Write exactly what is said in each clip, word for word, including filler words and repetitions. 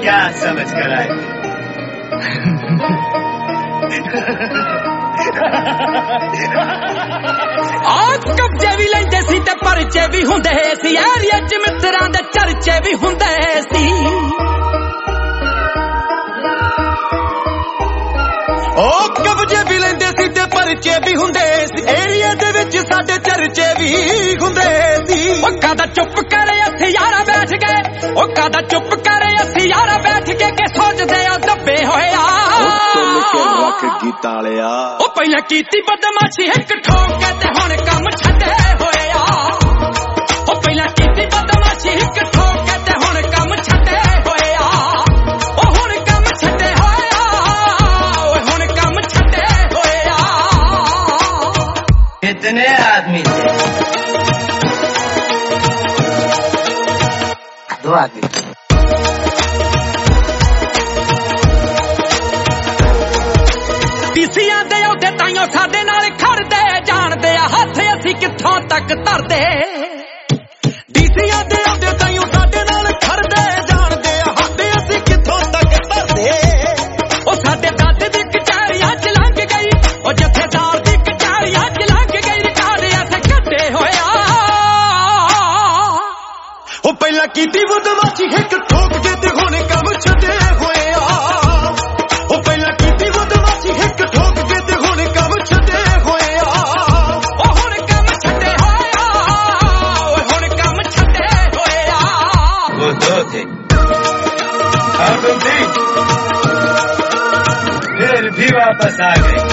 क्या समझ कर आए? ਆਹ ਕਬਜੇ ਵੀ ਲੈਂਦੇ ਸੀ ਤੇ ਪਰਚੇ ਵੀ ਹੁੰਦੇ ਸੀ ਏਰੀਆ ਚ ਮਿੱਤਰਾਂ ਦੇ ਚਰਚੇ ਵੀ ਹੁੰਦੇ ਸੀ ਉਹ ਕਬਜੇ ਵੀ ਲੈਂਦੇ ਸੀ ਤੇ ਪਰਚੇ ਵੀ ਹੁੰਦੇ ਸੀ ਏਰੀਆ ਦੇ ਵਿੱਚ ਸਾਡੇ ਚਰਚੇ ਵੀ ਹੁੰਦੇ ਸੀ ਉਹ ਕਾਦਾ ਚੁੱਪ ਕਰੇ ਅਸੀਂ ਯਾਰਾ ਬੈਠ ਗਏ ਉਹ ਕਾਦਾ ਚੁੱਪ ਕਰੇ ਅਸੀਂ ਯਾਰਾ ਬੈਠ ਕੇ ਕਿ ਸੋਚਦੇ ਆ ਦੱਬੇ ਹੋਇਆ ਰੱਖ ਗੀਤਾਂ ਵਾਲਿਆ ਉਹ ਪਹਿਲਾਂ ਕੀਤੀ ਬਦਮਾਸ਼ੀ ਇੱਕ ਠੋਕ ਕੇ ਤੇ ਹੁਣ ਕੰਮ ਛੱਡੇ ਹੋਇਆ ਉਹ ਪਹਿਲਾਂ ਕੀਤੀ ਬਦਮਾਸ਼ੀ ਇੱਕ ਠੋਕ ਕੇ ਤੇ ਹੁਣ ਕੰਮ ਛੱਡੇ ਹੋਇਆ ਉਹ ਹੁਣ ਕੰਮ ਛੱਡੇ ਹੋਇਆ ਓਏ ਹੁਣ ਕੰਮ ਛੱਡੇ ਹੋਇਆ कितने आदमी थे? दो आदमी ਪੀਸੀਆਂ ਦੇ ਉਹਦੇ ਤਾਈਓ ਸਾਡੇ ਨਾਲ ਖੜਦੇ ਜਾਣਦੇ ਆ ਹੱਥ ਅਸੀਂ ਕਿੱਥੋਂ ਤੱਕ ਧਰਦੇ ਡੀਸੀਆਂ ਦੇ ਉਹਦੇ ਤਾਈਓ ਸਾਡੇ ਨਾਲ ਖੜਦੇ ਜਾਣਦੇ ਆ ਹੱਥ ਅਸੀਂ ਕਿੱਥੋਂ ਤੱਕ ਧਰਦੇ ਉਹ ਸਾਡੇ ਦਾਦੇ ਦੀ ਕਚਹਿਰੀਆਂ ਚ ਲੰਘ ਗਈ ਉਹ ਜਥੇਦਾਰ ਦੀ ਕਚਹਿਰੀਆਂ ਚ ਲੰਘ ਗਈ ਰਿਕਾਰਡ ਐਸੇ ਕੱਢੇ ਹੋਇਆ ਉਹ ਪਹਿਲਾਂ ਕੀਤੀ ਬਦਮਾਸ਼ੀ ਇੱਕ ਠੋਕ ਕੇ ਤੇ ਹੁਣ ਕੰਮ ਛੱਡੇ ਹੋਇਆ ਉਹ ਪਹਿਲਾਂ ਕੀਤੀ ਬਦਮਾਸ਼ੀ ਇੱਕ ਠੋਕ ਕੇ ਤੇ ਹੁਣ ਕੰਮ ਛੱਡੇ ਹੋਇਆ ਉਹ ਹੁਣ ਕੰਮ ਛੱਡੇ ਹੋਇਆ ਓਏ ਹੁਣ ਕੰਮ ਛੱਡੇ ਹੋਇਆ वो दो थे और तुम भी फिर भी वापस आ गए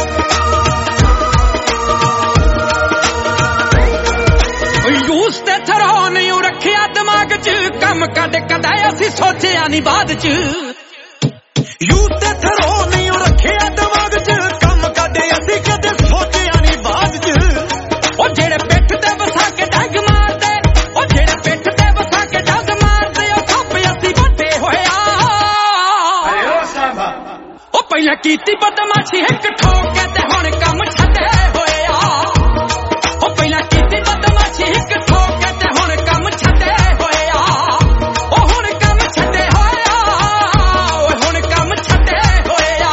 ਯੂਸ ਤੇ ਥਰੋ ਨਹੀਂ ਰੱਖਿਆ ਦਿਮਾਗ 'ਚ ਕੰਮ ਕੱਢ ਕਦੇ ਅਸੀਂ ਸੋਚਿਆ ਨਹੀਂ ਬਾਅਦ 'ਚ ਯੂਸ ਤੇ ਥਰੋ ਨਹੀਂ ਰੱਖਿਆ ਦਿਮਾਗ 'ਚ ਕੰਮ ਕੱਢ ਅਸੀਂ ਕਦੇ ਸੋਚਿਆ ਨਹੀਂ ਬਾਅਦ 'ਚ ਉਹ ਜਿਹੜੇ ਪਿੱਠ ਤੇ ਵਸਾ ਕੇ ਡੰਗ ਮਾਰਦੇ ਉਹ ਜਿਹੜੇ ਪਿੱਠ ਤੇ ਵਸਾ ਕੇ ਡੰਗ ਮਾਰਦੇ ਉਹ ਖੱਪ ਅਸੀਂ ਵੱਡੇ ਹੋਇਆ ਉਹ ਪਹਿਲਾਂ ਕੀਤੀ ਬਦਮਾਸ਼ੀ ਇੱਕ ਠੋਕ ਕੇ ਤੇ ਹੁਣ ਕੰਮ ਛੱਡੇ ਹੋਇਆ ਉਹ ਪਹਿਲਾਂ ਕੀਤੀ ਬਦਮਾਸ਼ੀ ਇੱਕ ਠੋਕ ਕੇ ਤੇ ਹੁਣ ਕੰਮ ਛੱਡੇ ਹੋਇਆ ਉਹ ਹੁਣ ਕੰਮ ਛੱਡੇ ਹੋਇਆ ਓਏ ਹੁਣ ਕੰਮ ਛੱਡੇ ਹੋਇਆ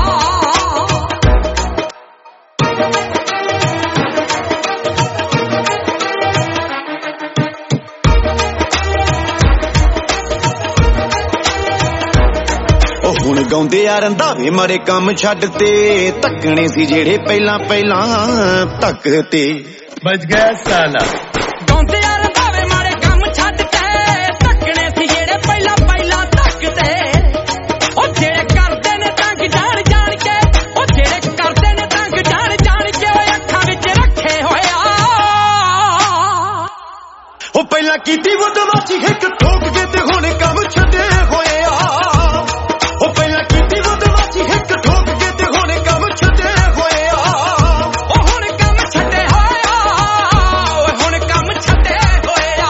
ਉਹ ਹੁਣ ਗਾਉਂਦੇ ਆ ਰੰਧਾਵੇ ਮਾਰੇ ਕੰਮ ਛੱਡ ਤੇ ਧੱਕਣੇ ਸੀ ਜਿਹੜੇ ਪਹਿਲਾਂ ਪਹਿਲਾਂ ਧੱਕ ਤੇ बच गया साला ਗਾਉਂਦੇ ਆ ਰੰਧਾਵੇ ਮਾਰੇ ਕੰਮ ਛੱਡ ਤੇ ਧੱਕਣੇ ਸੀ ਜਿਹੜੇ ਪਹਿਲਾਂ ਪਹਿਲਾਂ ਧੱਕ ਤੇ ਉਹ ਜਿਹੜੇ ਕਰਦੇ ਨੇ ਤੰਗ ਜਾਣ ਜਾਣ ਕੇ ਉਹ ਜਿਹੜੇ ਕਰਦੇ ਨੇ ਤੰਗ ਜਾਣ ਜਾਣ ਕੇ ਉਹ ਅੱਖਾਂ ਵਿੱਚ ਰੱਖੇ ਹੋਇਆ ਉਹ ਪਹਿਲਾਂ ਕੀਤੀ ਬਦਮਾਸ਼ੀ ਇੱਕ ਠੋਕ ਕੇ ਤੇ ਹੁਣ ਕੰਮ ਛੱਡੇ ਹੋਇਆ ਉਹ ਪਹਿਲਾਂ ਕੀਤੀ ਬਦਮਾਸ਼ੀ ਇੱਕ ਠੋਕ ਕੇ ਤੇ ਹੁਣ ਕੰਮ ਛੱਡੇ ਹੋਇਆ ਉਹ ਹੁਣ ਕੰਮ ਛੱਡੇ ਹੋਇਆ ਓਏ ਹੁਣ ਕੰਮ ਛੱਡੇ ਹੋਇਆ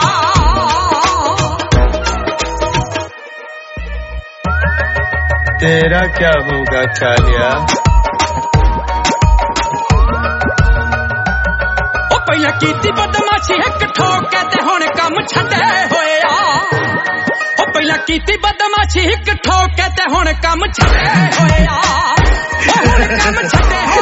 तेरा क्या होगा चालिया ਉਹ ਪਹਿਲਾਂ ਕੀਤੀ ਬਦਮਾਸ਼ੀ ਇੱਕ ਠੋਕ ਕੇ ਤੇ ਹੁਣ ਕੰਮ ਛੱਡੇ ਹੋਇਆ ਉਹ ਪਹਿਲਾਂ ਕੀਤੀ ਬਦਮਾਸ਼ੀ ਇੱਕ ਠੋਕ ਕੇ ਤੇ ਹੁਣ ਕੰਮ ਛੱਡੇ ਹੋਇਆ ਉਹ ਹੁਣ ਕੰਮ ਛੱਡੇ